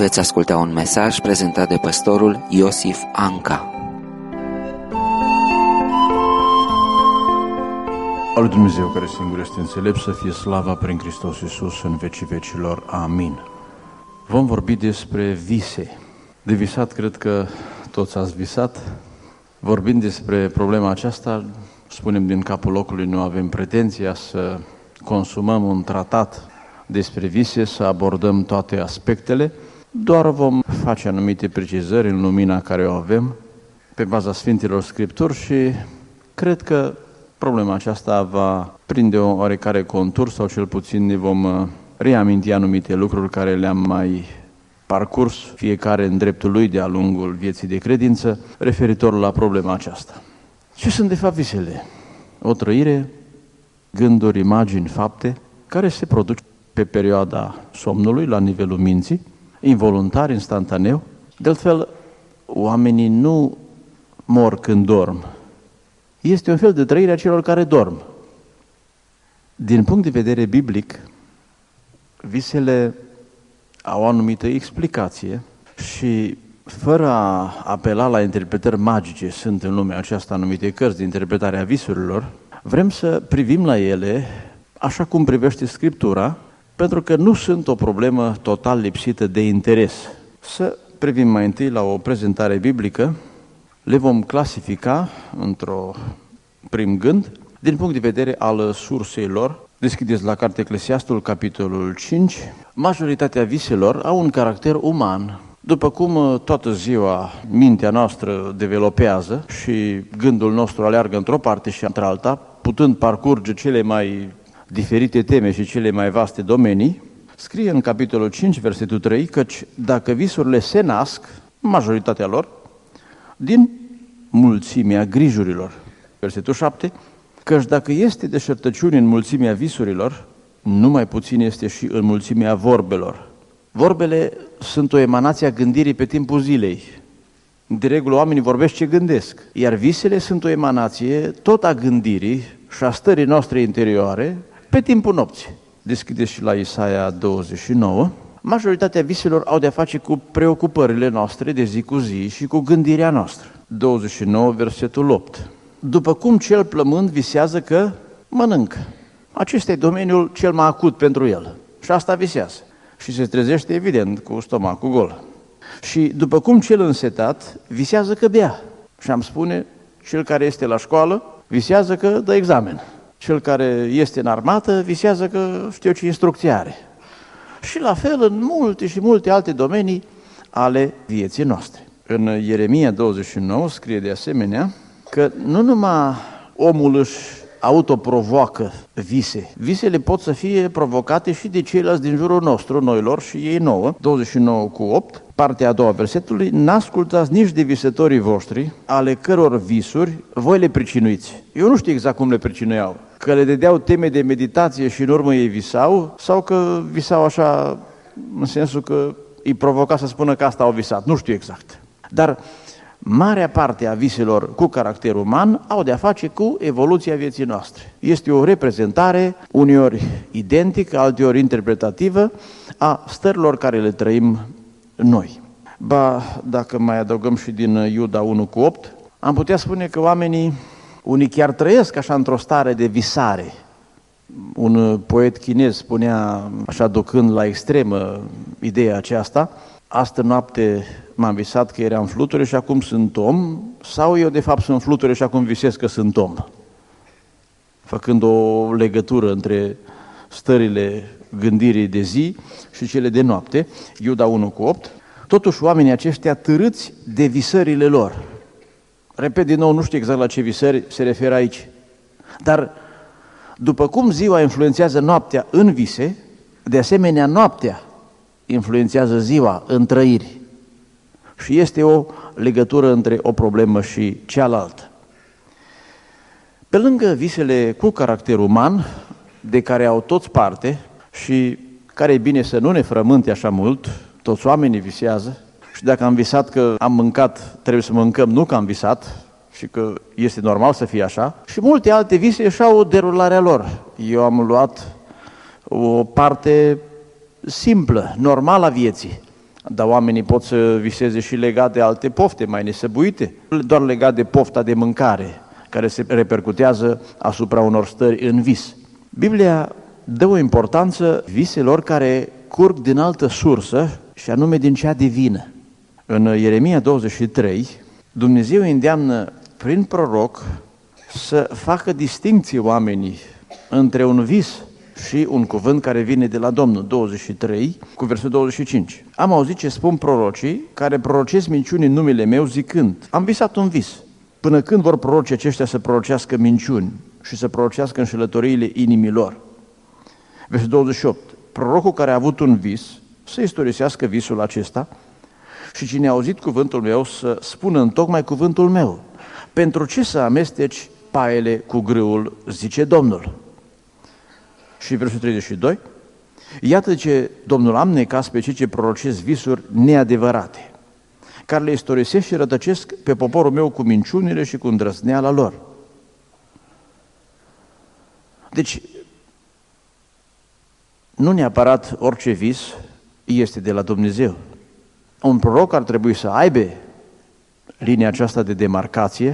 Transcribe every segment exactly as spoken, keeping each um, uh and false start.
Veți asculta un mesaj prezentat de pastorul Iosif Anca. Al lui Dumnezeu care singur este înțelept, să fie slava prin Hristos Iisus în vecii vecilor. Amin. Vom vorbi despre vise. De visat, cred că toți ați visat. Vorbind despre problema aceasta, spunem din capul locului, nu avem pretenția să consumăm un tratat despre vise, să abordăm toate aspectele, doar vom face anumite precizări în lumina care o avem, pe baza Sfintelor Scripturi, și cred că problema aceasta va prinde o oarecare contur, sau cel puțin ne vom reaminti anumite lucruri care le-am mai parcurs, fiecare în dreptul lui de-a lungul vieții de credință, referitor la problema aceasta. Ce sunt de fapt visele? O trăire, gânduri, imagini, fapte, care se produc pe perioada somnului, la nivelul minții, involuntar, instantaneu. De altfel, oamenii nu mor când dorm. Este un fel de trăire a celor care dorm. Din punct de vedere biblic, visele au o anumită explicație și, fără a apela la interpretări magice, sunt în lumea aceasta anumite cărți de interpretare a visurilor, vrem să privim la ele așa cum privește Scriptura, pentru că nu sunt o problemă total lipsită de interes. Să privim mai întâi la o prezentare biblică, le vom clasifica într-o prim gând, din punct de vedere al sursei lor. Deschideți la Cartea Eclesiastul, capitolul cinci. Majoritatea viselor au un caracter uman. După cum toată ziua mintea noastră developează și gândul nostru aleargă într-o parte și într-alta, putând parcurge cele mai diferite teme și cele mai vaste domenii, scrie în capitolul cinci, versetul trei, căci dacă visurile se nasc, majoritatea lor, din mulțimea grijurilor. Versetul șapte, căci dacă este deșertăciune în mulțimea visurilor, numai puțin este și în mulțimea vorbelor. Vorbele sunt o emanație a gândirii pe timpul zilei. De regulă, oamenii vorbesc ce gândesc, iar visele sunt o emanație tot a gândirii și a stării noastre interioare pe timpul nopții. Deschideți și la Isaia douăzeci și nouă. Majoritatea viselor au de-a face cu preocupările noastre de zi cu zi și cu gândirea noastră. douăzeci și nouă, versetul opt. După cum cel plămând visează că mănâncă. Acesta e domeniul cel mai acut pentru el. Și asta visează. Și se trezește, evident, cu stomacul gol. Și după cum cel însetat visează că bea. Și am spune, cel care este la școală visează că dă examen. Cel care este în armată visează că știu ce instrucție are. Și la fel în multe și multe alte domenii ale vieții noastre. În Ieremia douăzeci și nouă scrie de asemenea că nu numai omul își autoprovoacă vise. Visele pot să fie provocate și de ceilalți din jurul nostru, noilor și ei nouă. douăzeci și nouă cu opt, partea a doua versetului, n-ascultați nici de visătorii voștri, ale căror visuri voi le pricinuiți. Eu nu știu exact cum le pricinuiau, că le dădeau teme de meditație și în urmă ei visau, sau că visau așa, în sensul că îi provoca să spună că asta au visat. Nu știu exact. Dar marea parte a viselor cu caracter uman au de-a face cu evoluția vieții noastre. Este o reprezentare, uneori identică, alteori interpretativă, a stărilor care le trăim noi. Ba, dacă mai adăugăm și din Iuda unu cu opt, am putea spune că oamenii, unii chiar trăiesc așa într-o stare de visare. Un poet chinez spunea, așa ducând la extremă ideea aceasta, astă noapte m-am visat că eram fluture și acum sunt om, sau eu de fapt sunt fluture și acum visez că sunt om. Făcând o legătură între stările gândirii de zi și cele de noapte, Iuda unu cu opt, totuși oamenii aceștia târâți de visările lor. Repet din nou, nu știu exact la ce visări se referă aici, dar după cum ziua influențează noaptea în vise, de asemenea noaptea influențează ziua în trăiri. Și este o legătură între o problemă și cealaltă. Pe lângă visele cu caracter uman, de care au toți parte și care e bine să nu ne frământe așa mult, toți oamenii visează și dacă am visat că am mâncat, trebuie să mâncăm, nu că am visat și că este normal să fie așa. Și multe alte vise își au derularea lor. Eu am luat o parte simplă, normală a vieții. dar oamenii pot să viseze și legat de alte pofte mai nesăbuite, doar legat de pofta de mâncare, care se repercutează asupra unor stări în vis. Biblia dă o importanță viselor care curg din altă sursă, și anume din cea divină. În Ieremia douăzeci și trei, Dumnezeu îi îndeamnă prin proroc să facă distincție oamenii între un vis și un cuvânt care vine de la Domnul. douăzeci și trei, cu versetul douăzeci și cinci. Am auzit ce spun prorocii care prorocesc minciuni în numele meu zicând: am visat un vis. Până când vor prorocii aceștia să prorocească minciuni și să prorocească înșelătoriile inimilor? Versetul douăzeci și opt. Prorocul care a avut un vis să istorisească visul acesta și cine a auzit cuvântul meu să spună întocmai cuvântul meu. Pentru ce să amesteci paiele cu grâul, zice Domnul? Și versetul treizeci și doi. Iată ce Domnul am necas pe cei ce prorocesc visuri neadevărate, care le istorisesc și rătăcesc pe poporul meu cu minciunile și cu îndrăzneala lor. Deci, nu neapărat orice vis este de la Dumnezeu. Un proroc ar trebui să aibă linia aceasta de demarcație,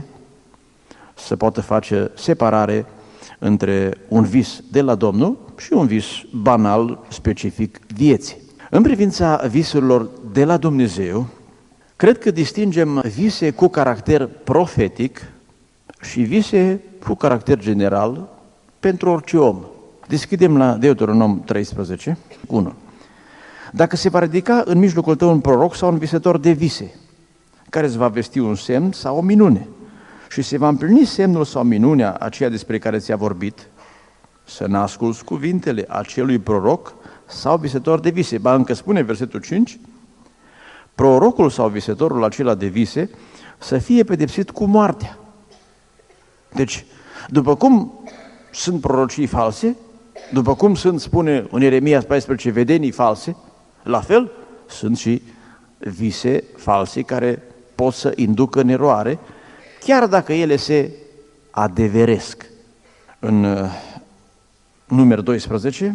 să poată face separare între un vis de la Domnul și un vis banal, specific vieții. În privința visurilor de la Dumnezeu, cred că distingem vise cu caracter profetic și vise cu caracter general pentru orice om. Deschidem la Deuteronom treisprezece, unu. Dacă se va ridica în mijlocul tău un proroc sau un visător de vise, care îți va vesti un semn sau o minune, și se va împlini semnul sau minunea aceea despre care ți-a vorbit, să n-asculți cuvintele acelui proroc sau visător de vise. Ba încă spune versetul cinci, prorocul sau visătorul acela de vise să fie pedepsit cu moartea. Deci, după cum sunt prorocii false, după cum sunt, spune în Ieremia paisprezece, vedenii false, la fel sunt și vise false care pot să inducă în eroare, chiar dacă ele se adeveresc. În uh, Numeri doisprezece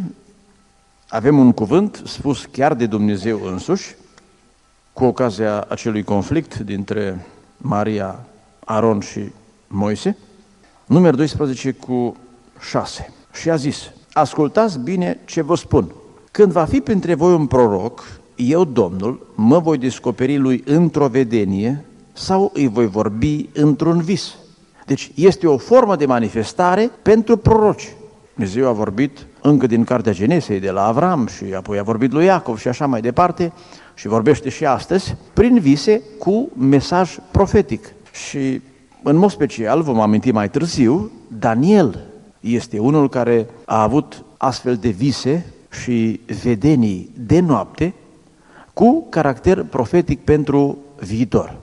avem un cuvânt spus chiar de Dumnezeu însuși, cu ocazia acelui conflict dintre Maria, Aron și Moise. Numeri doisprezece cu șase. Și a zis: ascultați bine ce vă spun. Când va fi printre voi un proroc, eu, Domnul, mă voi descoperi lui într-o vedenie sau îi voi vorbi într-un vis. Deci este o formă de manifestare pentru proroci. Dumnezeu a vorbit încă din cartea Genesei de la Avram și apoi a vorbit lui Iacov și așa mai departe și vorbește și astăzi prin vise cu mesaj profetic. Și în mod special, vom aminti mai târziu, Daniel este unul care a avut astfel de vise și vedenii de noapte cu caracter profetic pentru viitor.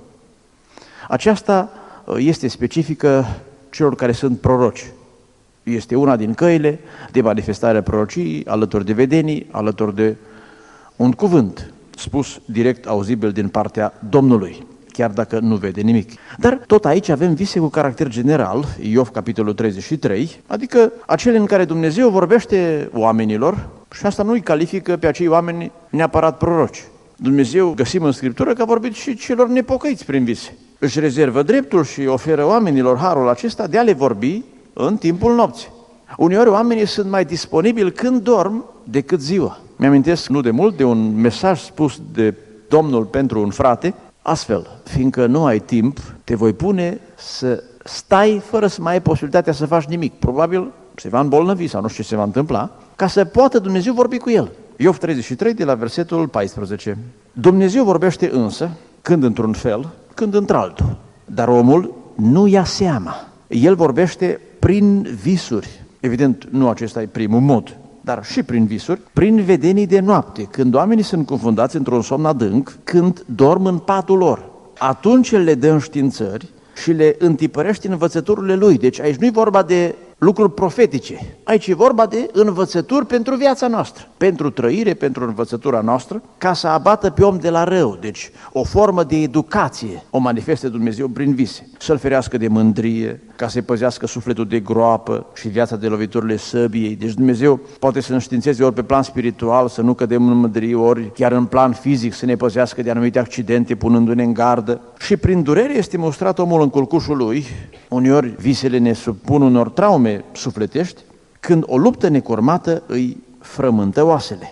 Aceasta este specifică celor care sunt proroci. Este una din căile de manifestare a prorociei, alături de vedenii, alături de un cuvânt spus direct auzibil din partea Domnului, chiar dacă nu vede nimic. Dar tot aici avem vise cu caracter general, Iov capitolul treizeci și trei, adică acele în care Dumnezeu vorbește oamenilor și asta nu îi califică pe acei oameni neapărat proroci. Dumnezeu, găsim în Scriptură că a vorbit și celor nepocăiți prin vise. Își rezervă dreptul și oferă oamenilor harul acesta de a le vorbi în timpul nopții. Uneori oamenii sunt mai disponibili când dorm decât ziua. Mi-amintesc nu de mult de un mesaj spus de Domnul pentru un frate, astfel: fiindcă nu ai timp, te voi pune să stai fără să mai ai posibilitatea să faci nimic. Probabil se va îmbolnăvi sau nu știu ce se va întâmpla, ca să poată Dumnezeu vorbi cu el. Iov treizeci și trei de la versetul paisprezece. Dumnezeu vorbește însă, când într-un fel, când într-altul, dar omul nu ia seama. El vorbește prin visuri. Evident, nu acesta e primul mod, dar și prin visuri, prin vedenii de noapte, când oamenii sunt confundați într-un somn adânc, când dorm în patul lor. Atunci el le dă înștiințări și le întipărește învățăturile lui. Deci aici nu e vorba de lucruri profetice, aici e vorba de învățături pentru viața noastră, pentru trăire, pentru învățătura noastră, ca să abată pe om de la rău. Deci o formă de educație o manifeste Dumnezeu prin vise. Să-l ferească de mândrie, ca să-i păzească sufletul de groapă și viața de loviturile săbiei. Deci Dumnezeu poate să înștiințeze ori pe plan spiritual, să nu cădem în mândrie, ori chiar în plan fizic să ne păzească de anumite accidente, punându-ne în gardă. Și prin durere este mostrat omul în culcușul lui, uneori visele ne supun unor traume sufletești, când o luptă necurmată îi frământă oasele.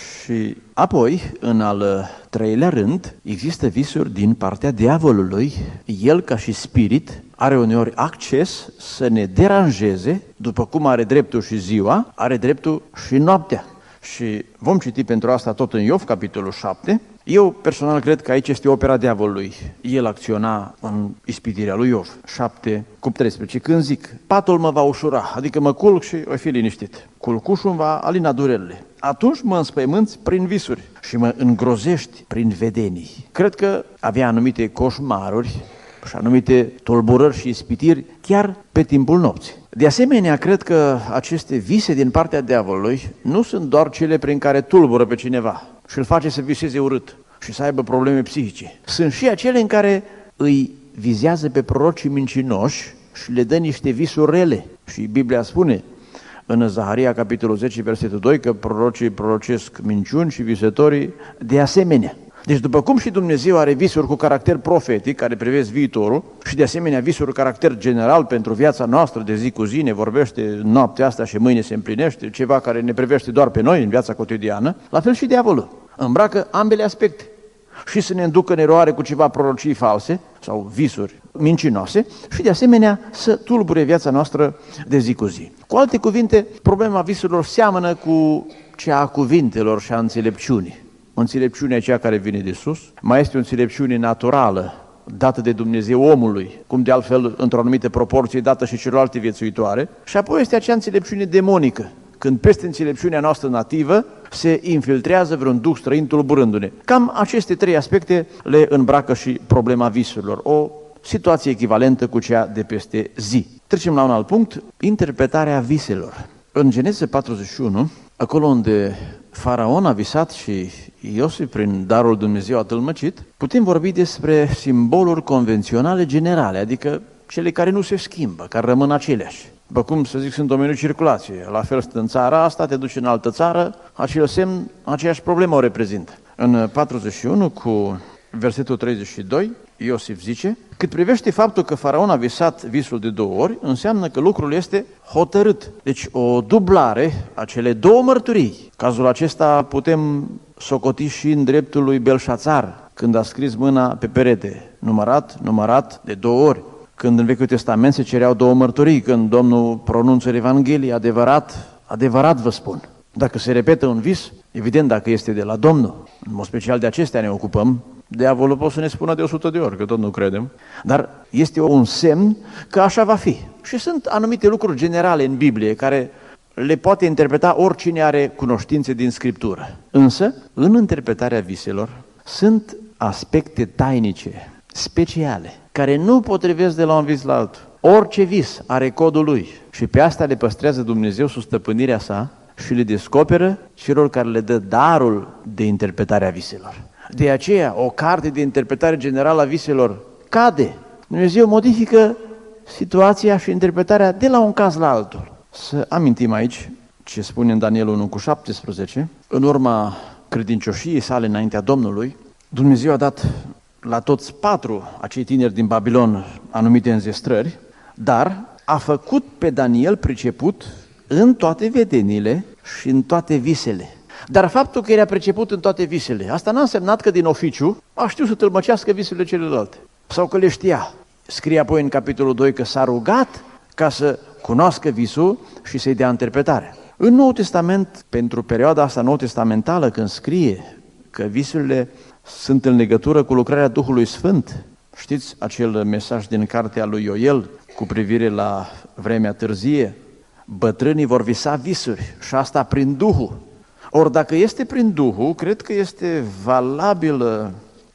Și apoi, în al treilea rând, există visuri din partea diavolului. El, ca și spirit, are uneori acces să ne deranjeze, după cum are dreptul și ziua, are dreptul și noaptea. Și vom citi pentru asta tot în Iov, capitolul șapte. Eu personal cred că aici este opera diavolului. El acționa în ispitirea lui Iov. șapte cu treisprezece. Când zic, patul mă va ușura, adică mă culc și o fi liniștit. Culcușul îmi va alina durerile. Atunci mă înspăimânți prin visuri și mă îngrozești prin vedenii. Cred că avea anumite coșmaruri și anumite tulburări și ispitiri chiar pe timpul nopții. De asemenea, cred că aceste vise din partea diavolului nu sunt doar cele prin care tulbură pe cineva și îl face să viseze urât și să aibă probleme psihice. Sunt și acele în care îi vizează pe prorocii mincinoși și le dă niște visuri rele. Și Biblia spune în Zaharia, capitolul zece, versetul doi, că prorocii prorocesc minciuni și visătorii de asemenea. Deci după cum și Dumnezeu are visuri cu caracter profetic, care privesc viitorul, și de asemenea visuri cu caracter general pentru viața noastră de zi cu zi, ne vorbește noaptea asta și mâine se împlinește, ceva care ne privește doar pe noi în viața cotidiană, la fel și diavolul îmbracă ambele aspecte. Și să ne înducă în eroare cu ceva prorocii false sau visuri mincinoase și de asemenea să tulbure viața noastră de zi cu zi. Cu alte cuvinte, problema visurilor seamănă cu cea a cuvintelor și a înțelepciunii. Înțelepciunea aceea care vine de sus, mai este o înțelepciune naturală dată de Dumnezeu omului, cum de altfel într-o anumită proporție dată și celorlalte viețuitoare, și apoi este acea înțelepciune demonică, când peste înțelepciunea noastră nativă se infiltrează vreun duh străin tulburându-ne. Cam aceste trei aspecte le îmbracă și problema visurilor, o situație echivalentă cu cea de peste zi. Trecem la un alt punct, interpretarea viselor. În Geneza patruzeci și unu, acolo unde Faraon a visat și Iosif, prin darul Dumnezeu, a tâlmăcit, putem vorbi despre simboluri convenționale generale, adică cele care nu se schimbă, care rămân aceleași. După cum, să zic, sunt domeniul circulației, la fel în țara asta, te duci în altă țară, acel semn, aceeași problemă o reprezintă. În patruzeci și unu, cu versetul treizeci și doi, Iosif zice, cât privește faptul că Faraon a visat visul de două ori, înseamnă că lucrul este hotărât. Deci o dublare a cele două mărturii. Cazul acesta putem socoti și în dreptul lui Belșațar, când a scris mâna pe perete, numărat, numărat de două ori. Când în Vechiul Testament se cereau două mărturii, când Domnul pronunță Evanghelie, adevărat, adevărat vă spun. Dacă se repetă un vis, evident dacă este de la Domnul, în mod special de acestea ne ocupăm, diavolul poate să ne spună de o sută de ori, că tot nu credem, dar este un semn că așa va fi. Și sunt anumite lucruri generale în Biblie care le poate interpreta oricine are cunoștințe din Scriptură. Însă, în interpretarea viselor, sunt aspecte tainice, speciale, care nu potrivesc de la un vis la altul. Orice vis are codul lui și pe asta le păstrează Dumnezeu sub stăpânirea sa și le descoperă celor care le dă darul de interpretare a viselor. De aceea, o carte de interpretare generală a viselor cade. Dumnezeu modifică situația și interpretarea de la un caz la altul. Să amintim aici ce spune în Daniel unu cu șaptesprezece, în urma credincioșiei sale înaintea Domnului, Dumnezeu a dat la toți patru acei tineri din Babilon anumite înzestrări, dar a făcut pe Daniel priceput în toate vedenile și în toate visele. Dar faptul că era priceput în toate visele, asta n-a însemnat că din oficiu a știut să tâlmăcească visele celelalte sau că le știa. Scrie apoi în capitolul doi că s-a rugat ca să cunoască visul și să-i dea interpretarea. În Noul Testament, pentru perioada asta nou-testamentală, când scrie că visurile sunt în legătură cu lucrarea Duhului Sfânt, știți acel mesaj din cartea lui Ioel cu privire la vremea târzie? Bătrânii vor visa visuri și asta prin Duhul. Ori dacă este prin Duhul, cred că este valabilă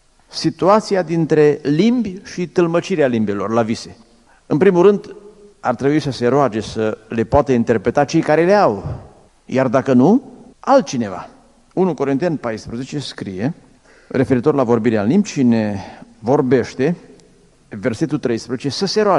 situația dintre limbi și tâlmăcirea limbilor la vise. În primul rând, ar trebui să se roage să le poată interpreta cei care le au, iar dacă nu, altcineva. unu Corinteni paisprezece scrie, referitor la vorbirea în limbi, cine vorbește, versetul treisprezece, să se roage.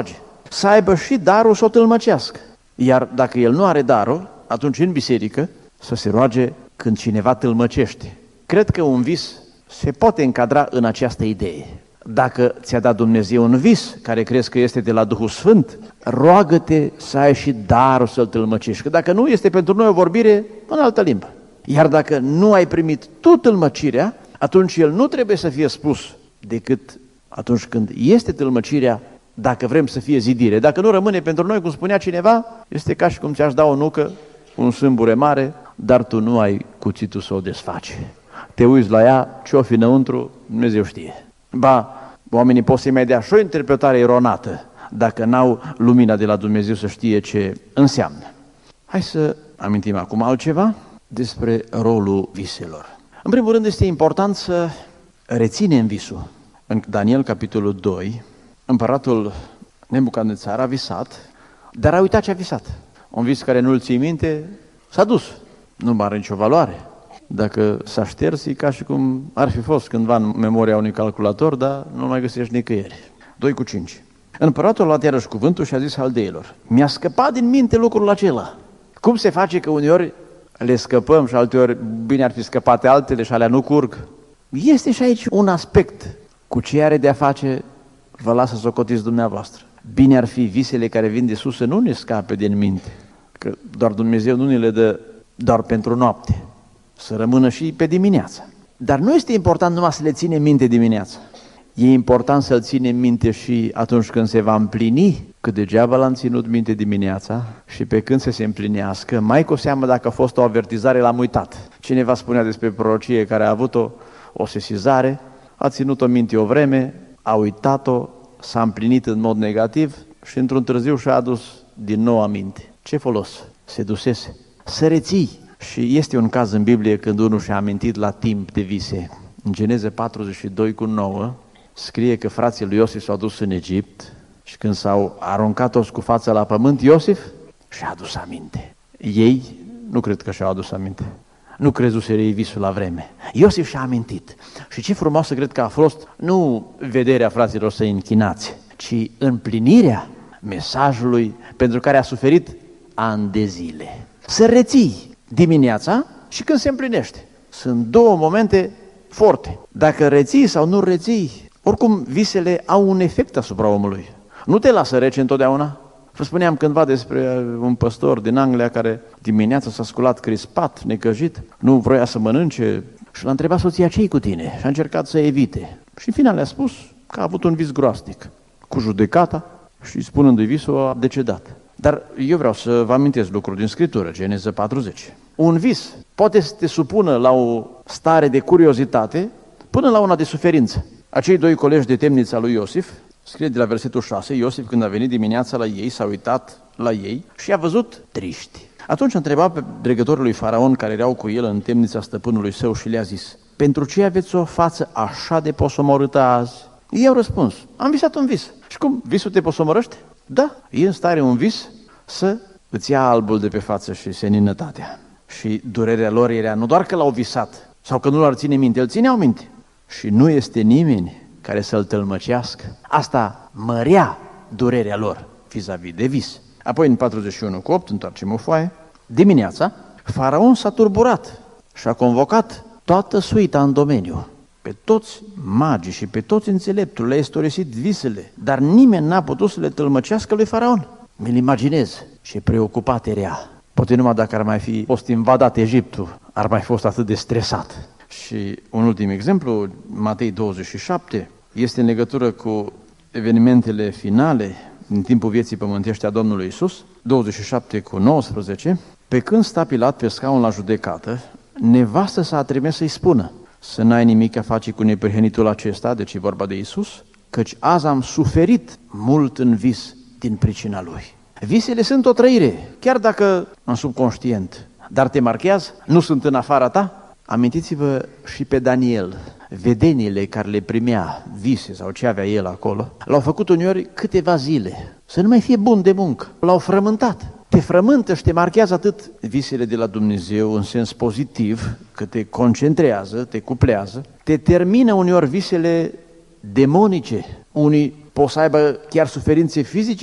să aibă și darul să o tâlmăcească. Iar dacă el nu are darul, atunci în biserică să se roage când cineva tâlmăcește. Cred că un vis se poate încadra în această idee. Dacă ți-a dat Dumnezeu un vis care crezi că este de la Duhul Sfânt, roagă-te să ai și darul să-l tâlmăcești. Că dacă nu, este pentru noi o vorbire în altă limbă. Iar dacă nu ai primit tu tâlmăcirea, atunci el nu trebuie să fie spus decât atunci când este tâlmăcirea, dacă vrem să fie zidire. Dacă nu rămâne pentru noi, cum spunea cineva, este ca și cum ți-aș da o nucă, un sâmbure mare, dar tu nu ai cuțitul să o desfaci. Te uiți la ea, ce-o fi înăuntru, Dumnezeu știe. Ba, oamenii pot să-i mai dea și o interpretare eronată, dacă n-au lumina de la Dumnezeu să știe ce înseamnă. Hai să amintim acum altceva despre rolul viselor. În primul rând este important să reținem visul. În Daniel, capitolul doi, împăratul Nebucadnețar a visat, dar a uitat ce a visat. Un vis care nu-l ții minte, s-a dus. Nu mai are nicio valoare. Dacă s-a șters, e ca și cum ar fi fost cândva în memoria unui calculator, dar nu mai găsești nicăieri. doi cu cinci. Împăratul a luat iarăși cuvântul și a zis haldeilor: mi-a scăpat din minte lucrul acela. Cum se face că uneori le scăpăm și alteori bine ar fi scăpate altele și alea nu curg? Este și aici un aspect. Cu ce are de a face, vă las să socotiți dumneavoastră. Bine ar fi visele care vin de sus să nu ne scape din minte, că doar Dumnezeu nu ne le dă doar pentru noapte, să rămână și pe dimineață. Dar nu este important numai să le ținem minte dimineața. E important să-l ținem minte și atunci când se va împlini, că degeaba l-am ținut minte dimineața și pe când să se împlinească, mai cu seamă dacă a fost o avertizare, l-am uitat. Cineva spunea despre prorocie care a avut o, o sesizare, a ținut-o minte o vreme, a uitat-o, s-a împlinit în mod negativ și într-un târziu și-a adus din nou aminte. Ce folos? Se dusese. Să reții. Și este un caz în Biblie când unul și-a amintit la timp de vise. În Geneze patruzeci și doi cu nouă scrie că frații lui Iosif s-au dus în Egipt și când s-au aruncat toți cu fața la pământ, Iosif și-a adus aminte. Ei nu cred că și-au adus aminte. Nu crezuseră ei visul la vreme. Iosif și-a amintit. Și ce frumoasă cred că a fost nu vederea fraților să-i închinați, ci împlinirea mesajului pentru care a suferit ani de zile. Să reții dimineața și când se împlinește. Sunt două momente forte. Dacă reții sau nu reții, oricum visele au un efect asupra omului. Nu te lasă rece întotdeauna. Vă spuneam cândva despre un păstor din Anglia care dimineața s-a sculat crispat, necăjit, nu vroia să mănânce și l-a întrebat soția: ce-i cu tine? Și a încercat să evite. Și în final le-a spus că a avut un vis groasnic, cu judecata și spunându-i visul a decedat. Dar eu vreau să vă amintesc lucruri din Scriptură, Geneza patruzeci. Un vis poate să te supună la o stare de curiozitate până la una de suferință. Acei doi colegi de temnița lui Iosif, scrie de la versetul șase, Iosif când a venit dimineața la ei, s-a uitat la ei și i-a văzut triști. Atunci a întrebat pe dregătorul lui Faraon care erau cu el în temnița stăpânului său și le-a zis: pentru ce aveți o față așa de posomorâtă azi? Ei au răspuns: am visat un vis. Și cum? Visul te posomorăște? Da, e în stare un vis să îți ia albul de pe față și seninătatea. Și durerea lor era nu doar că l-au visat sau că nu l-ar ține minte, îl țineau minte. Și nu este nimeni care să-l tălmăcească. Asta mărea durerea lor vis-a-vis de vis. Apoi în patruzeci și unu cu opt, întoarcem o foaie, dimineața, Faraon s-a turburat și a convocat toată suita în domeniu. Pe toți magii și pe toți înțeleptul le-a istorisit visele, dar nimeni n-a putut să le tălmăcească lui Faraon. Mi-l imaginez ce preocupat era. Poate numai dacă ar mai fi fost invadat Egiptul, ar mai fost atât de stresat. Și un ultim exemplu, Matei douăzeci și șapte, este în legătură cu evenimentele finale din timpul vieții pământești a Domnului Iisus, douăzeci și șapte cu nouăsprezece, pe când sta Pilat pe scaun la judecată, nevastă s-a trimis să-i spună: să n-ai nimic a face cu neprihănitul acesta, deci e vorba de Iisus, căci azi am suferit mult în vis din pricina lui. Visele sunt o trăire, chiar dacă în subconștient, dar te marchează, nu sunt în afara ta. Amintiți-vă și pe Daniel, vedeniile care le primea, vise sau ce avea el acolo, l-au făcut uneori câteva zile, să nu mai fie bun de muncă, l-au frământat. Te frământă și te marchează atât visele de la Dumnezeu în sens pozitiv, că te concentrează, te cuplează, te termină uneori visele demonice. Unii pot să aibă chiar suferințe fizice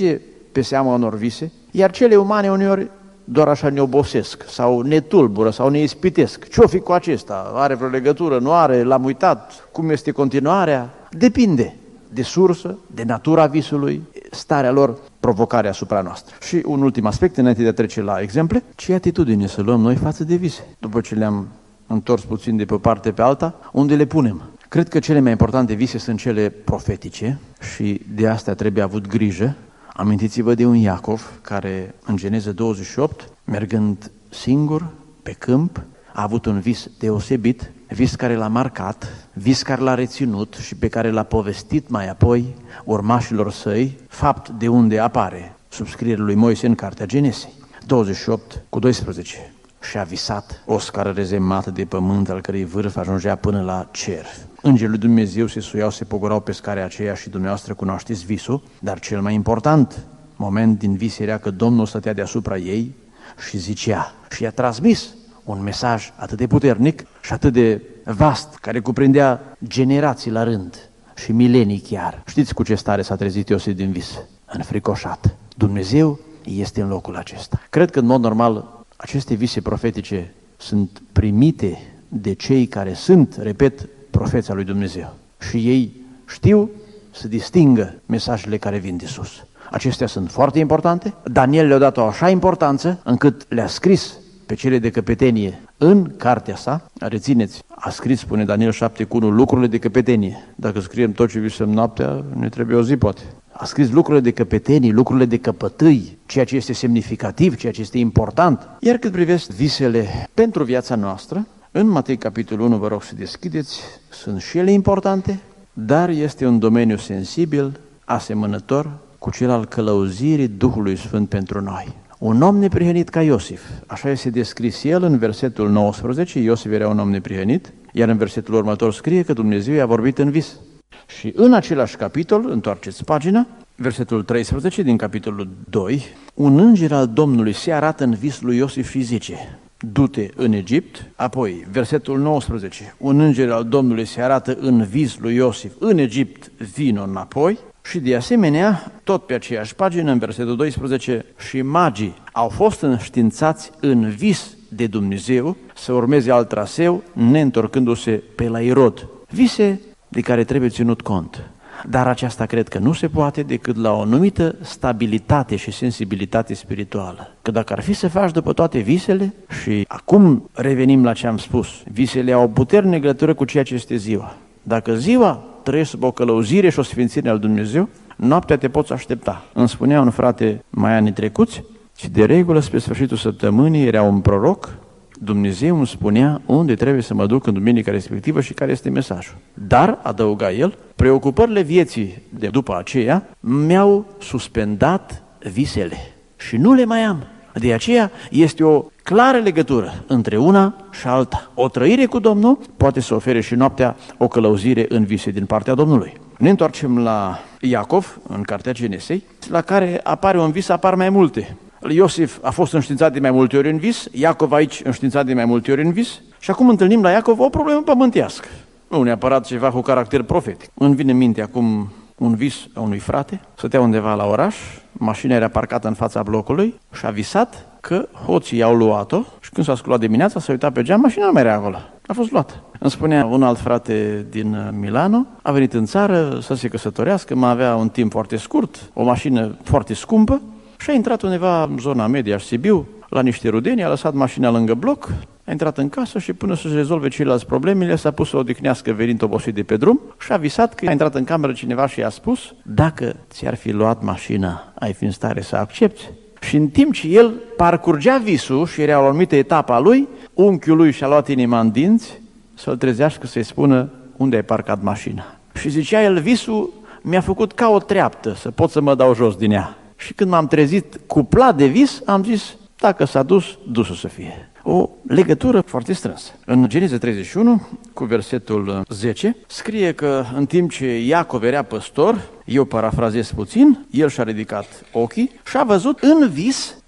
pe seama unor vise, iar cele umane uneori doar așa ne obosesc sau ne tulbură sau ne ispitesc. Ce-o fi cu acesta? Are vreo legătură? Nu are? L-am uitat? Cum este continuarea? Depinde de sursă, de natura visului, starea lor, provocarea asupra noastră. Și un ultim aspect, înainte de a trece la exemple, ce atitudine să luăm noi față de vise? După ce le-am întors puțin de pe o parte pe alta, unde le punem? Cred că cele mai importante vise sunt cele profetice și de astea trebuie avut grijă. Amintiți-vă de un Iacov care în Geneză douăzeci și opt, mergând singur pe câmp, a avut un vis deosebit, vis care l-a marcat, vis care l-a reținut și pe care l-a povestit mai apoi urmașilor săi, fapt de unde apare subscrierea lui Moise în cartea Genesei. douăzeci și opt cu doisprezece. Și a visat o scară rezemată de pământ, al cărei vârf ajungea până la cer. Îngerii lui Dumnezeu se suiau, se pogorau pe scara aceea și dumneavoastră cunoașteți visul, dar cel mai important moment din vis era că Domnul stătea deasupra ei și zicea și i-a transmis un mesaj atât de puternic și atât de vast, care cuprindea generații la rând și milenii chiar. Știți cu ce stare s-a trezit Iosif din vis? Înfricoșat. Dumnezeu este în locul acesta. Cred că în mod normal aceste vise profetice sunt primite de cei care sunt, repet, profeții al lui Dumnezeu. Și ei știu să distingă mesajele care vin de sus. Acestea sunt foarte importante. Daniel le-a dat o așa importanță încât le-a scris pe cele de căpetenie în cartea sa. Rețineți, a scris, spune Daniel șapte cu unu, lucrurile de căpetenie. Dacă scriem tot ce visăm noaptea, ne trebuie o zi, poate. A scris lucrurile de căpetenii, lucrurile de căpătâi, ceea ce este semnificativ, ceea ce este important. Iar cât privesc visele pentru viața noastră, în Matei capitolul unu, vă rog să deschideți, sunt și ele importante, dar este un domeniu sensibil, asemănător cu cel al călăuzirii Duhului Sfânt pentru noi. Un om neprihănit ca Iosif, așa este descris el în versetul nouăsprezece, Iosif era un om neprihănit, iar în versetul următor scrie că Dumnezeu i-a vorbit în vis. Și în același capitol, întoarceți pagina, versetul treisprezece din capitolul doi, un înger al Domnului se arată în vis lui Iosif și zice, du-te în Egipt. Apoi, versetul nouăsprezece, un înger al Domnului se arată în vis lui Iosif în Egipt, vino înapoi. Și de asemenea, tot pe aceeași pagină, în versetul doisprezece, și magii au fost înștiințați în vis de Dumnezeu să urmeze alt traseu, neîntorcându-se pe la Irod. Vise de care trebuie ținut cont. Dar aceasta cred că nu se poate decât la o anumită stabilitate și sensibilitate spirituală. Că dacă ar fi să faci după toate visele, și acum revenim la ce am spus, visele au o puternică legătură cu ceea ce este ziua. Dacă ziua trăiești sub o călăuzire și o sfințire al Dumnezeu, noaptea te poți aștepta. Îmi spunea un frate mai anii trecuți, și de regulă spre sfârșitul săptămânii era un proroc, Dumnezeu îmi spunea unde trebuie să mă duc în duminica respectivă și care este mesajul. Dar, adăuga el, preocupările vieții de după aceea mi-au suspendat visele și nu le mai am. De aceea este o clară legătură între una și alta. O trăire cu Domnul poate să ofere și noaptea o călăuzire în vise din partea Domnului. Ne întoarcem la Iacov, în cartea Genesei, la care apare un vis, apar mai multe. Iosif a fost înștiințat de mai multe ori în vis, Iacov aici înștiințat de mai multe ori în vis și acum întâlnim la Iacov o problemă pământească. Nu neapărat ceva cu caracter profetic. Îmi vine în minte acum un vis a unui frate, stătea undeva la oraș, mașina era parcată în fața blocului și a visat că hoții i-au luat-o și când s-a sculat dimineața, s-a uitat pe geam, mașina nu mai era acolo, a fost luată. Îmi spunea un alt frate din Milano, a venit în țară să se căsătorească, mai avea un timp foarte scurt, o mașină foarte scumpă și a intrat undeva în zona Media și Sibiu, la niște rudeni, a lăsat mașina lângă bloc, a intrat în casă și până să-și rezolve ceilalți problemele, s-a pus să odihnească venind obosit de pe drum și a visat că a intrat în cameră cineva și i-a spus, dacă ți-ar fi luat mașina, ai fi în stare să accepti? Și în timp ce el parcurgea visul și era o anumită etapă a lui, unchiul lui și-a luat inima în dinți să-l trezească să-i spună unde ai parcat mașina. Și zicea el, visul mi-a făcut ca o treaptă să pot să mă dau jos din ea. Și când m-am trezit cuplat de vis, am zis, dacă s-a dus, dus-o să fie. O legătură foarte strânsă. În Geneza treizeci și unu, cu versetul zece, scrie că în timp ce Iacov era păstor, eu parafrazez puțin, el și-a ridicat ochii și a văzut în vis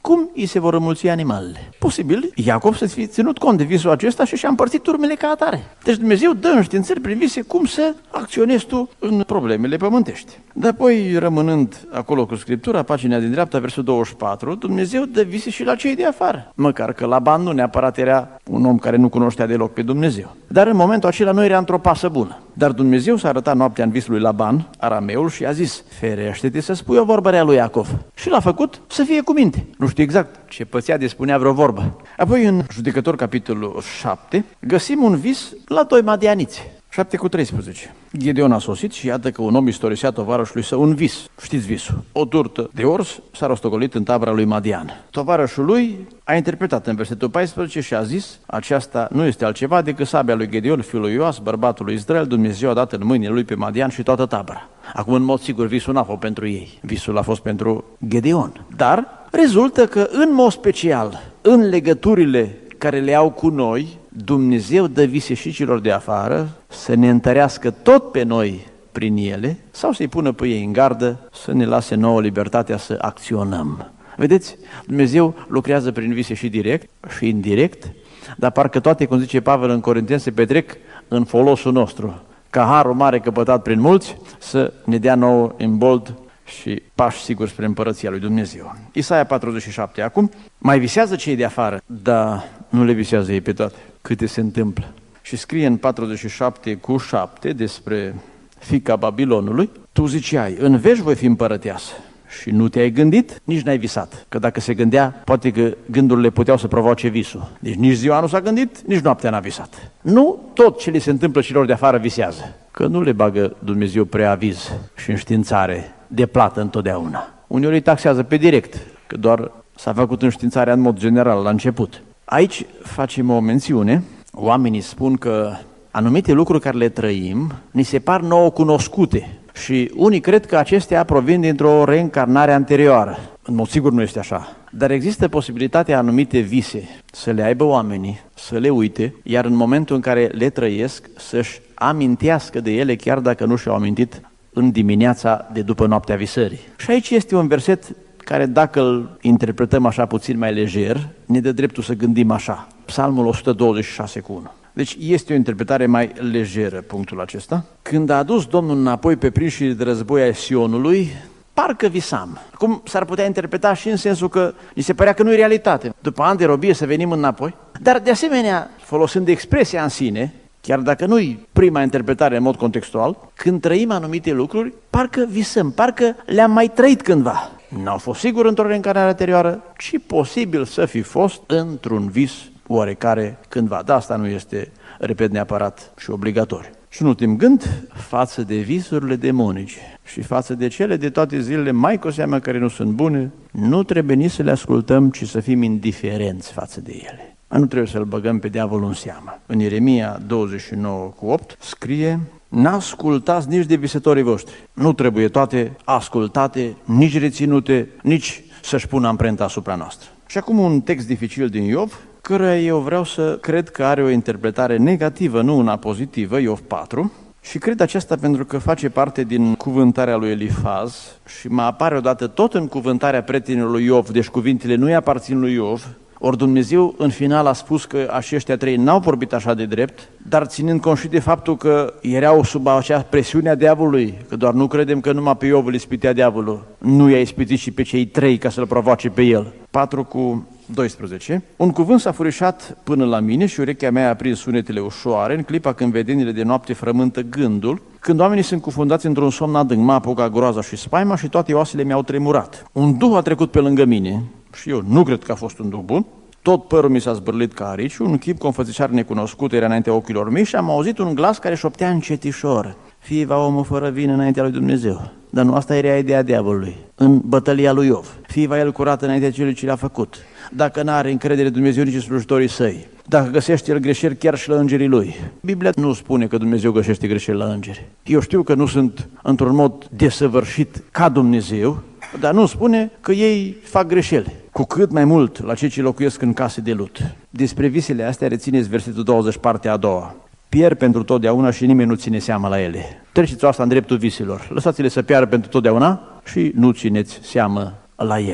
cum îi se vor înmulți animalele. Posibil, Iacov să fi ținut cont de visul acesta și și-a împărțit urmele ca atare. Deci Dumnezeu dă înștiințări prin vise cum să acționezi tu în problemele pământești. Dar apoi, rămânând acolo cu Scriptura, pagina din dreapta, versul douăzeci și patru, Dumnezeu dă vise și la cei de afară. Măcar că Laban nu neapărat era un om care nu cunoștea deloc pe Dumnezeu. Dar în momentul acela nu era într-o pasă bună. Dar Dumnezeu s-a arătat noaptea în visul lui Laban, arameul, și a zis: ferește-te să spui o vorbă rea lui Iacov. Și l-a făcut să fie cu minte. Nu știu exact ce pățea de spunea vreo vorbă. Apoi în Judecători, capitolul șapte, găsim un vis la doi madianiți. șapte cu treisprezece. Gedeon a sosit și iată că un om istorisea tovarășului său un vis. Știți visul? O turtă de ors s-a rostogolit în tabăra lui Madian. Tovarășul lui a interpretat în versetul paisprezece și a zis: aceasta nu este altceva decât sabia lui Gedeon, fiul lui Ioas, bărbatul lui Israel. Dumnezeu a dat în mâinile lui pe Madian și toată tabăra. Acum, în mod sigur, visul n-a fost pentru ei. Visul a fost pentru Gedeon. Dar rezultă că, în mod special, în legăturile care le au cu noi, Dumnezeu dă vise și celor de afară să ne întărească tot pe noi prin ele sau să-i pună pe ei în gardă, să ne lase nouă libertatea să acționăm. Vedeți, Dumnezeu lucrează prin vise și direct și indirect, dar parcă toate, cum zice Pavel în Corinteni, se petrec în folosul nostru, ca harul mare căpătat prin mulți să ne dea nouă în bold și pași sigur spre împărăția lui Dumnezeu. Isaia patruzeci și șapte acum, mai visează cei de afară, dar nu le visează ei pe toate, câte se întâmplă. Și scrie în patruzeci și șapte cu șapte despre fiica Babilonului: tu ziceai, în veci voi fi împărăteasă și nu te-ai gândit, nici n-ai visat. Că dacă se gândea, poate că gândurile puteau să provoace visul. Deci nici ziua nu s-a gândit, nici noaptea n-a visat. Nu tot ce le se întâmplă celor de afară visează, că nu le bagă Dumnezeu preaviz și înștiințare de plată întotdeauna. Uneori îi taxează pe direct, că doar s-a făcut înștiințarea în mod general la început. Aici facem o mențiune. Oamenii spun că anumite lucruri care le trăim ni se par nouă cunoscute și unii cred că acestea provin dintr-o reîncarnare anterioară. În mod sigur nu este așa, dar există posibilitatea anumite vise să le aibă oamenii, să le uite, iar în momentul în care le trăiesc să-și amintească de ele, chiar dacă nu și-au amintit în dimineața de după noaptea visării. Și aici este un verset care, dacă îl interpretăm așa puțin mai lejer, ne dă dreptul să gândim așa. Psalmul o sută douăzeci și șase cu unu. Deci este o interpretare mai lejeră punctul acesta. Când a adus Domnul înapoi pe prinșii de război ai Sionului, parcă visam. Acum s-ar putea interpreta și în sensul că ni se părea că nu e realitate. După ani de robie să venim înapoi. Dar de asemenea, folosind expresia în sine, chiar dacă nu-i prima interpretare în mod contextual, când trăim anumite lucruri, parcă visăm, parcă le-am mai trăit cândva. N-au fost sigur într-o reîncarnare anterioară, ci posibil să fi fost într-un vis oarecare cândva. Dar asta nu este, repet, neapărat și obligatoriu. Și un ultim gând, față de visurile demonice și față de cele de toate zilele, mai cu seamă care nu sunt bune, nu trebuie nici să le ascultăm, ci să fim indiferenți față de ele. Nu trebuie să-l băgăm pe diavolul în seamă. În Ieremia douăzeci și nouă cu opt scrie: n-ascultați nici de visătorii voștri. Nu trebuie toate ascultate, nici reținute, nici să-și pună amprenta asupra noastră. Și acum un text dificil din Iov, căruia eu vreau să cred că are o interpretare negativă, nu una pozitivă, Iov patru, și cred aceasta pentru că face parte din cuvântarea lui Elifaz și mă apare odată tot în cuvântarea prietenilor lui Iov, deci cuvintele nu-i aparțin lui Iov. Ori Dumnezeu în final a spus că aceștia trei n-au vorbit așa de drept, dar ținând cont și de faptul că erau sub acea presiune a diavolului, că doar nu credem că numai pe Iov îl ispitea diavolul, nu i-a ispitit și pe cei trei ca să-l provoace pe el. patru cu doisprezece. Un cuvânt s-a furișat până la mine și urechea mea a prins sunetele ușoare, în clipa când vedenile de noapte frământă gândul, când oamenii sunt cufundați într-un somn adânc, m-a apucat groaza și spaima și toate oasele mi-au tremurat. Un duh a trecut pe lângă mine și eu nu cred că a fost un duh bun. Tot părul mi s-a zbârlit ca arici, un chip cu o înfățișare necunoscută era înaintea ochilor mei și am auzit un glas care șoptea încetișor: fie va omul fără vină înaintea lui Dumnezeu. Dar nu asta era ideea diavolului în bătălia lui Iov. Fie va el curat înaintea celui ce l-a făcut. Dacă n-are încredere Dumnezeu nici în slujitorii săi, dacă găsește el greșeli chiar și la îngerii lui. Biblia nu spune că Dumnezeu găsește greșeli la îngeri. Eu știu că nu sunt într-un mod desăvârșit ca Dumnezeu, dar nu spune că ei fac greșeli. Cu cât mai mult la cei ce locuiesc în case de lut. Despre visele astea rețineți versetul douăzeci, partea a doua. Pierd pentru totdeauna și nimeni nu ține seama la ele. Treceți asta în dreptul viselor. Lăsați-le să piară pentru totdeauna și nu țineți seamă la ele.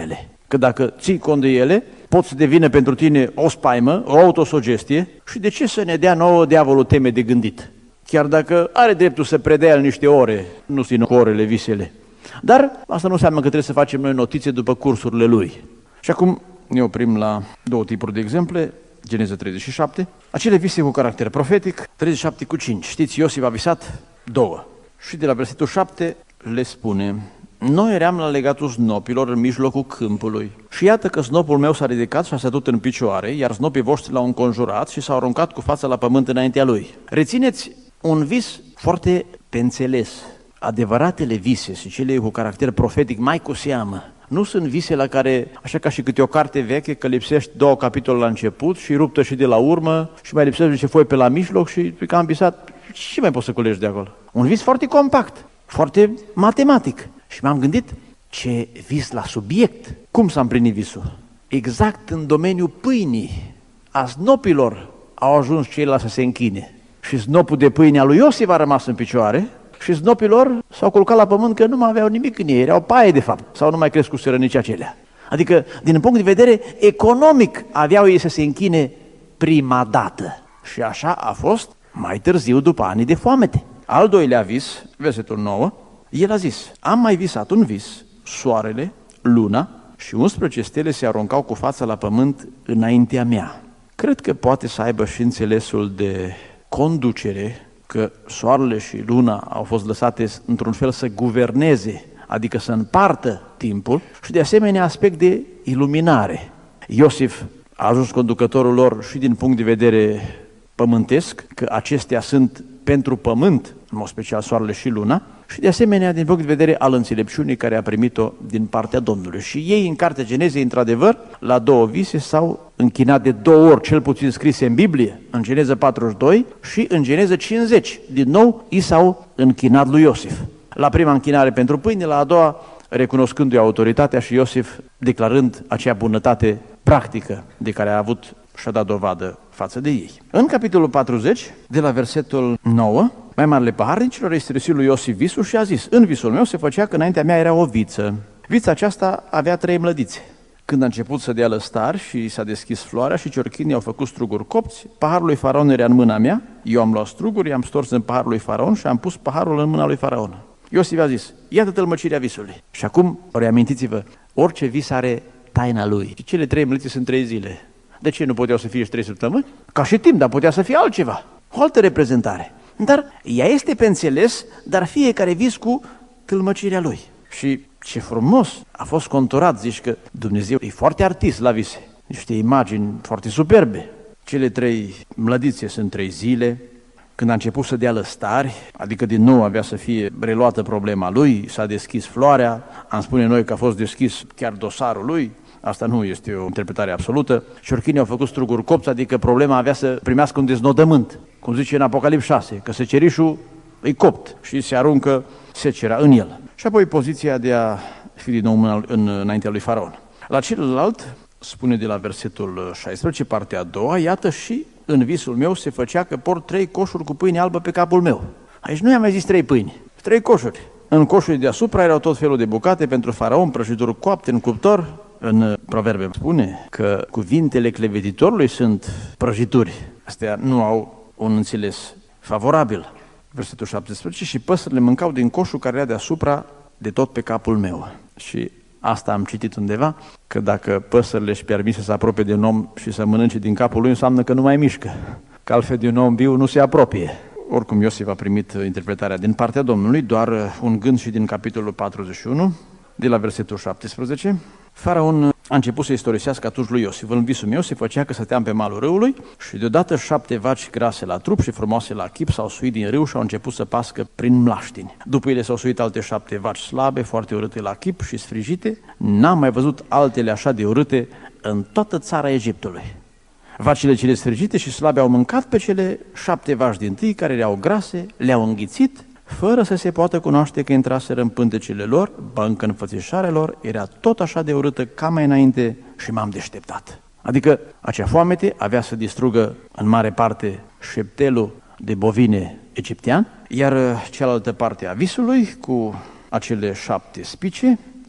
Că dacă ții cont de ele, pot să devină pentru tine o spaimă, o autosugestie și de ce să ne dea nouă diavolul teme de gândit? Chiar dacă are dreptul să predea el niște ore, nu țin cu orele visele. Dar asta nu înseamnă că trebuie să facem noi notițe după cursurile lui. Și acum ne oprim la două tipuri de exemple. Geneza treizeci și șapte, acele vise cu caracter profetic, treizeci și șapte cu cinci. Știți, Iosif a visat două. Și de la versetul șapte le spune: noi eram la legatul snopilor în mijlocul câmpului. Și iată că snopul meu s-a ridicat și a stătut în picioare, iar snopii voștri l-au înconjurat și s-au aruncat cu fața la pământ înaintea lui. Rețineți un vis foarte pe înțeles. Adevăratele vise și cele cu caracter profetic mai cu seamă nu sunt vise la care, așa ca și câte o carte veche, că lipsești două capitole la început și ruptă și de la urmă și mai lipsești ce foi pe la mijloc și că am visat, ce mai poți să culegi de acolo? Un vis foarte compact, foarte matematic. Și m-am gândit, ce vis la subiect, cum s-a împlinit visul? Exact în domeniul pâinii, a snopilor au ajuns ceilalți să se închine. Și snopul de pâine al lui Iosif a rămas în picioare și snopilor s-au culcat la pământ că nu mai aveau nimic în ei, erau paie de fapt, sau nu mai crescuseră nici acelea. Adică, din punct de vedere economic, aveau ei să se închine prima dată. Și așa a fost mai târziu, după ani de foamete. Al doilea vis, versetul nouă, el a zis: am mai visat un vis, soarele, luna și unsprezece stele se aruncau cu fața la pământ înaintea mea. Cred că poate să aibă și înțelesul de conducere, că soarele și luna au fost lăsate într-un fel să guverneze, adică să împartă timpul, și de asemenea aspect de iluminare. Iosif a ajuns conducătorul lor și din punct de vedere pământesc, că acestea sunt pentru pământ, în mod special soarele și luna, și de asemenea din punct de vedere al înțelepciunii care a primit-o din partea Domnului. Și ei în cartea Genezei, într-adevăr, la două vise s-au închinat de două ori, cel puțin scrise în Biblie, în Geneza patruzeci și doi și în Geneza cincizeci. Din nou, i s-au închinat lui Iosif. La prima închinare pentru pâine, la a doua recunoscându-i autoritatea și Iosif declarând acea bunătate practică de care a avut și a dat dovadă față de ei. În capitolul patruzeci, de la versetul nouă, mai marele paharnicilor, este resit lui Iosif visul și a zis: în visul meu se făcea că înaintea mea era o viță. Vița aceasta avea trei mlădițe. Când a început să dea lăstari și s-a deschis floarea și ciorchinii au făcut struguri copți, paharul lui Faraon era în mâna mea, eu am luat struguri, i-am stors în paharul lui Faraon și am pus paharul în mâna lui Faraon. Iosif a zis: iată tălmăcirea visului. Și acum, reamintiți-vă, orice vis are taina lui. Și cele trei mlădițe sunt trei zile. De ce nu puteau să fie și trei săptămâni? Ca și timp, dar putea să fie altceva. O altă reprezentare. Dar ea este pe înțeles, dar fiecare vis cu tâlmăcirea lui. Și ce frumos a fost conturat, zici că Dumnezeu e foarte artist la vise. Niște imagini foarte superbe. Cele trei mlădițe sunt trei zile. Când a început să dea lăstari, adică din nou avea să fie reluată problema lui, s-a deschis floarea, am spune noi că a fost deschis chiar dosarul lui. Asta nu este o interpretare absolută. Ciorchinii au făcut struguri copți, adică problema avea să primească un deznodământ, cum zice în Apocalips șase, că secerișul e copt și se aruncă secerea în el. Și apoi poziția de a fi din nou în, în, înaintea lui Faraon. La celălalt, spune de la versetul șaisprezece, partea a doua, iată și în visul meu se făcea că port trei coșuri cu pâine albă pe capul meu. Aici nu i-am mai zis trei pâini, trei coșuri. În coșul deasupra erau tot felul de bucate pentru Faraon, prăjituri coapte în cuptor. În Proverbe spune că cuvintele clevetitorului sunt prăjituri. Astea nu au un înțeles favorabil. Versetul șaptesprezece, și păsările mâncau din coșul care era deasupra de tot pe capul meu. Și asta am citit undeva, că dacă păsările își permit să apropie de un om și să mănânce din capul lui, înseamnă că nu mai mișcă. Că altfel de un om viu nu se apropie. Oricum Iosif a primit interpretarea din partea Domnului, doar un gând și din capitolul patruzeci și unu, de la versetul șaptesprezece. Faraon a început să istorisească atunci lui Iosif: în visul meu se făcea că stăteam pe malul râului și deodată șapte vaci grase la trup și frumoase la chip s-au suit din râu și au început să pască prin mlaștini. După ele s-au suit alte șapte vaci slabe, foarte urâte la chip și sfrijite. N-am mai văzut altele așa de urâte în toată țara Egiptului. Vacile cele sfrijite și slabe au mâncat pe cele șapte vaci dintâi, care erau grase, le-au înghițit, fără să se poată cunoaște că intraseră în pântecele lor, ba încă înfățișarea lor era tot așa de urâtă ca mai înainte și m-am deșteptat. Adică acea foamete avea să distrugă în mare parte șeptelul de bovine egiptean, iar cealaltă parte a visului, cu acele șapte spice,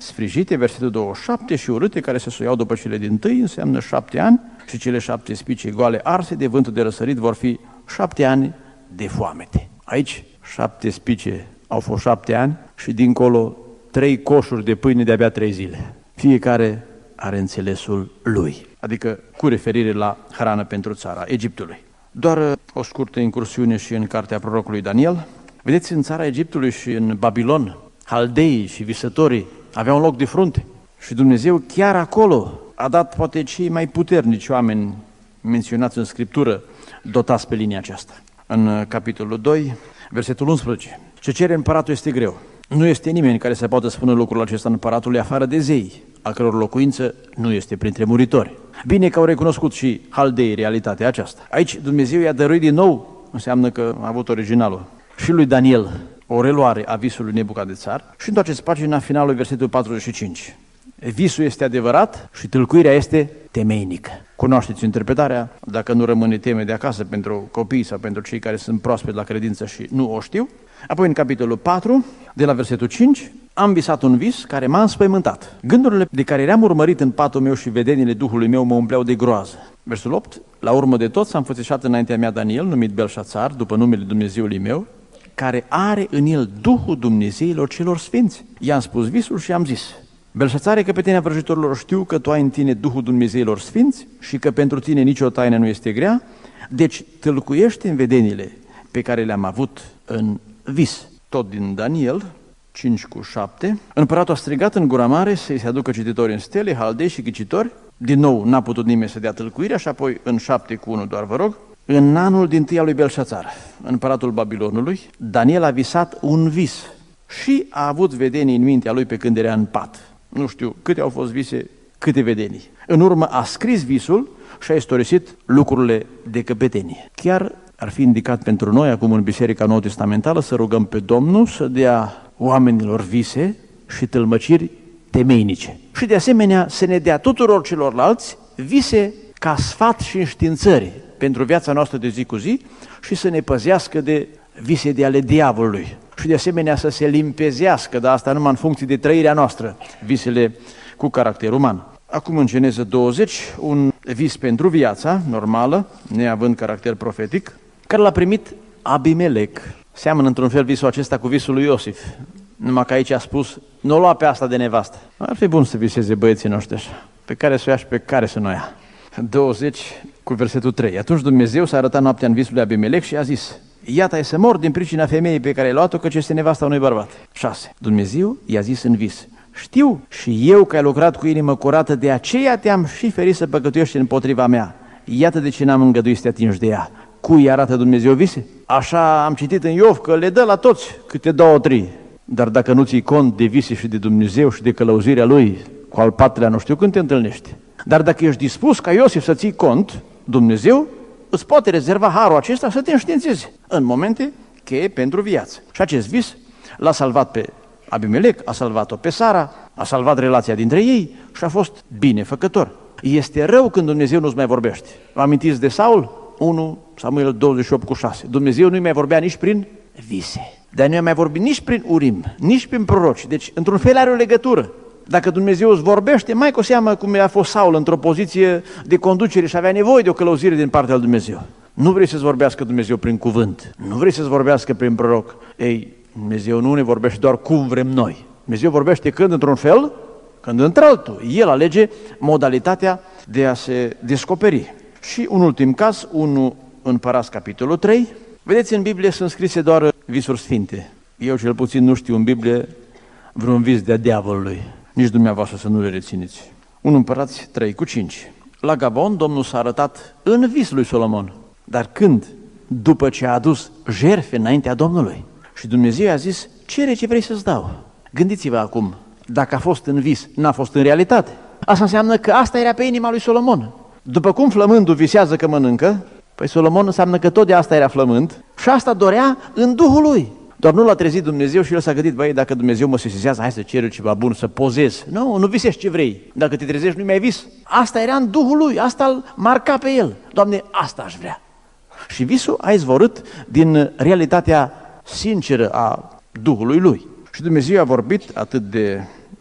sfrijite, versetul douăzeci și șapte, și urâte care se suiau după cele dintâi, înseamnă șapte ani, și cele șapte spice goale arse de vântul de răsărit vor fi șapte ani de foamete. Aici șapte spice au fost șapte ani și dincolo trei coșuri de pâine de-abia trei zile. Fiecare are înțelesul lui, adică cu referire la hrană pentru țara Egiptului. Doar o scurtă incursiune și în cartea prorocului Daniel. Vedeți, în țara Egiptului și în Babilon, haldeii și visătorii aveau un loc de frunte și Dumnezeu chiar acolo a dat poate cei mai puternici oameni menționați în Scriptură, dotați pe linia aceasta. În capitolul doi, versetul unsprezece. Ce cere împăratul este greu. Nu este nimeni care să poată spune lucrul acesta împăratului afară de zei, a căror locuință nu este printre muritori. Bine că au recunoscut și haldeii realitatea aceasta. Aici Dumnezeu i-a dăruit din nou, înseamnă că a avut originalul, și lui Daniel o reluare a visului Nebucadnețar. Și întoarceți pagina finalului, versetul patruzeci și cinci. Visul este adevărat și tâlcuirea este temeinică. Cunoașteți interpretarea, dacă nu rămâne teme de acasă pentru copii sau pentru cei care sunt proaspeți la credință și nu o știu. Apoi în capitolul patru, de la versetul cinci, am visat un vis care m-a înspăimântat. Gândurile de care eram urmărit în patul meu și vedenile Duhului meu mă umpleau de groază. Versul opt, la urmă de tot s-a înfățișat înaintea mea Daniel, numit Belșațar, după numele Dumnezeului meu, care are în el Duhul Dumnezeilor celor sfinți. I-am spus visul și am zis: Belșațare, căpetenia vrăjitorilor, știu că tu ai în tine Duhul Dumnezeilor sfinți și că pentru tine nicio taină nu este grea, deci tâlcuiește în vedenile pe care le-am avut în vis. Tot din Daniel cinci cu șapte. Împăratul a strigat în gura mare să-i se aducă cititori în stele, haldei și ghicitori. Din nou n-a putut nimeni să dea tâlcuirea și apoi în șapte cu unu doar, vă rog. În anul dintâi al lui Belșațar, împăratul Babilonului, Daniel a visat un vis și a avut vedenii în mintea lui pe când era în pat. Nu știu câte au fost vise, câte vedenii. În urmă a scris visul și a istorisit lucrurile de căpetenie. Chiar ar fi indicat pentru noi, acum în Biserica Nou Testamentală, să rugăm pe Domnul să dea oamenilor vise și tâlmăciri temeinice. Și de asemenea să ne dea tuturor celorlalți vise ca sfat și înștiințări pentru viața noastră de zi cu zi și să ne păzească de vise de ale diavolului. Și de asemenea să se limpezească, dar asta numai în funcție de trăirea noastră, visele cu caracter uman. Acum în Geneză douăzeci, un vis pentru viața normală, neavând caracter profetic, care l-a primit Abimelec. Seamănă într-un fel visul acesta cu visul lui Iosif, numai că aici a spus: nu o lua pe asta de nevastă. Ar fi bun să viseze băieții noștri așa, pe care să o ia și pe care să nu o ia. douăzeci cu versetul trei. Atunci Dumnezeu s-a arătat noaptea în visul lui Abimelec și a zis: iată, ai să mor din pricina femeii pe care ai luat-o, căci este nevasta unui bărbat. șase. Dumnezeu i-a zis în vis: știu și eu că ai lucrat cu inimă curată, de aceea te-am și ferit să păcătuiești împotriva mea. Iată de ce n-am îngăduit să te atingi de ea. Cui arată Dumnezeu vise? Așa am citit în Iov că le dă la toți câte două, trei. Dar dacă nu ții cont de vise și de Dumnezeu și de călăuzirea Lui, cu al patrulea nu știu când te întâlnești. Dar dacă ești dispus ca Iosif să ții cont, Dumnezeu îți poate rezerva harul acesta să te înștiințeze în momente cheie pentru viață. Și acest vis l-a salvat pe Abimelec, a salvat-o pe Sara, a salvat relația dintre ei și a fost binefăcător. Este rău când Dumnezeu nu-ți mai vorbește. Vă amintiți de Saul? unu Samuel douăzeci și opt cu șase. Dumnezeu nu-i mai vorbea nici prin vise. Dar nu i-a mai vorbit nici prin urim, nici prin proroci. Deci, într-un fel are o legătură. Dacă Dumnezeu îți vorbește, mai cu seamă cum a fost Saul într-o poziție de conducere și avea nevoie de o călăuzire din partea lui Dumnezeu. Nu vrei să-ți vorbească Dumnezeu prin cuvânt, nu vrei să-ți vorbească prin proroc. Ei, Dumnezeu nu ne vorbește doar cum vrem noi. Dumnezeu vorbește când într-un fel, când într-altul. El alege modalitatea de a se descoperi. Și un ultim caz, unu Împărați, capitolul trei. Vedeți, în Biblie sunt scrise doar visuri sfinte. Eu cel puțin nu știu în Biblie vreun vis de-a diavolului. Nici dumneavoastră să nu le rețineți. unu Împărați trei cu cinci. La Gabon, Domnul s-a arătat în vis lui Solomon. Dar când? După ce a adus jertfe înaintea Domnului. Și Dumnezeu i-a zis: cere ce vrei să-ți dau. Gândiți-vă acum, dacă a fost în vis, n-a fost în realitate. Asta înseamnă că asta era pe inima lui Solomon. După cum flămândul visează că mănâncă, păi Solomon înseamnă că tot de asta era flămând și asta dorea în Duhul lui. Doar nu l-a trezit Dumnezeu și el s-a gândit: băi, dacă Dumnezeu mă sesizează, hai să cer ceva bun, să pozez. Nu, nu visești ce vrei. Dacă te trezești, nu mai vis. Asta era în Duhul lui, asta îl marca pe el. Doamne, asta aș vrea. Și visul a izvorât din realitatea sinceră a Duhului lui. Și Dumnezeu a vorbit atât de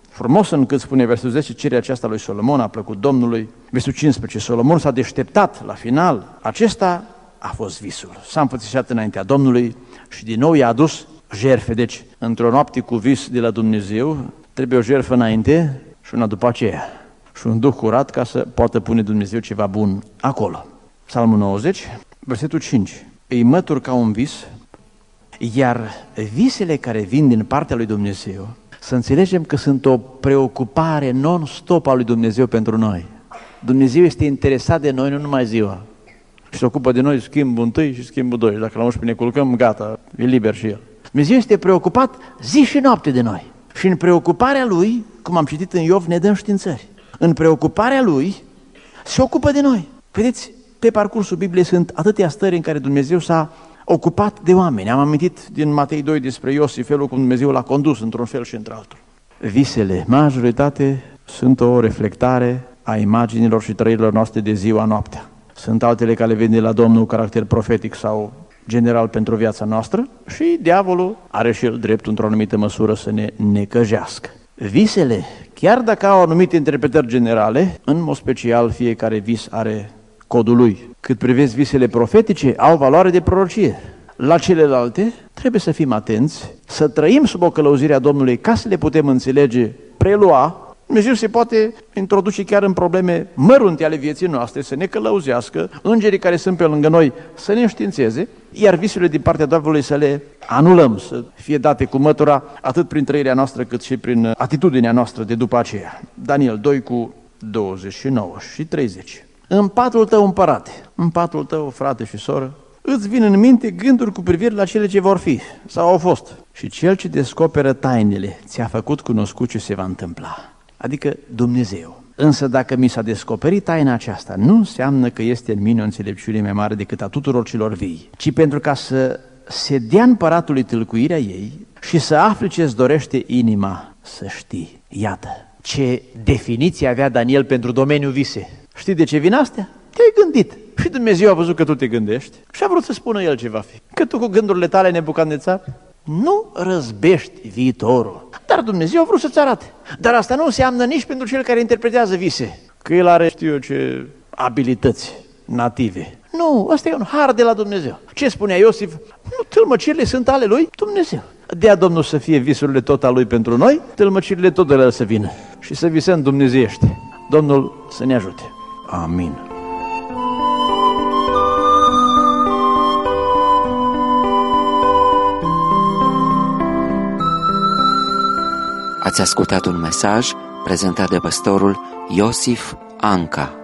frumos încât spune versetul zece, cererea aceasta lui Solomon a plăcut Domnului. Versetul cincisprezece, Solomon s-a deșteptat la final. Acesta a fost visul. S-a înfățișat înaintea Domnului și din nou i-a adus jertfe. Deci, într-o noapte cu vis de la Dumnezeu, trebuie o jertfă înainte și una după aceea. Și un duh curat ca să poată pune Dumnezeu ceva bun acolo. Psalmul nouăzeci, versetul cinci. Îi mătur ca un vis, iar visele care vin din partea lui Dumnezeu, să înțelegem că sunt o preocupare non-stop a lui Dumnezeu pentru noi. Dumnezeu este interesat de noi, nu numai ziua. Și se ocupă de noi schimbul întâi și schimbul doi. Dacă la unsprezece ne culcăm, gata, e liber și El. Dumnezeu este preocupat zi și noapte de noi. Și în preocuparea Lui, cum am citit în Iov, ne dă înștiințări. În preocuparea Lui se ocupă de noi. Vedeți, pe parcursul Bibliei sunt atâtea stări în care Dumnezeu s-a ocupat de oameni. Am amintit din Matei doi despre Iosif, felul cum Dumnezeu l-a condus într-un fel și într-altul. Visele, majoritate, sunt o reflectare a imaginilor și trăirilor noastre de ziua noaptea. Sunt altele care vin de la Domnul, caracter profetic sau general pentru viața noastră și diavolul are și el dreptul într-o anumită măsură să ne necăjească. Visele, chiar dacă au anumite interpretări generale, în mod special fiecare vis are codul lui. Cât privești visele profetice, au valoare de prorocie. La celelalte trebuie să fim atenți, să trăim sub o călăuzire a Domnului ca să le putem înțelege, prelua. Dumnezeu se poate introduce chiar în probleme mărunte ale vieții noastre, să ne călăuzească, îngerii care sunt pe lângă noi să ne înștiințeze, iar visurile din partea Domnului să le anulăm, să fie date cu mătura, atât prin trăirea noastră, cât și prin atitudinea noastră de după aceea. Daniel doi cu douăzeci și nouă și treizeci. În patul tău, împărate, în patul tău, frate și soră, îți vin în minte gânduri cu privire la cele ce vor fi sau au fost. Și cel ce descoperă tainele ți-a făcut cunoscut ce se va întâmpla. Adică Dumnezeu. Însă dacă mi s-a descoperit taina aceasta, nu înseamnă că este în mine o înțelepciune mai mare decât a tuturor celor vii, ci pentru ca să se dea împăratului tâlcuirea ei și să afli ce-ți dorește inima să știi. Iată ce definiție avea Daniel pentru domeniul vise. Știi de ce vin astea? Te-ai gândit. Și Dumnezeu a văzut că tu te gândești și a vrut să spună El ce va fi. Că tu cu gândurile tale, Nebucadnețar, nu răzbești viitorul. Dar Dumnezeu a vrut să-ți arate. Dar asta nu înseamnă nici pentru cel care interpretează vise, că el are, știu eu ce, abilități native. Nu, asta e un har de la Dumnezeu. Ce spunea Iosif? Nu, tâlmăcirile sunt ale lui Dumnezeu. Dea Domnul să fie visurile tot al lui pentru noi, tâlmăcirile tot de la el să vină și să visăm dumnezeiește. Domnul să ne ajute. Amin. Ați ascultat un mesaj prezentat de pastorul Iosif Anca.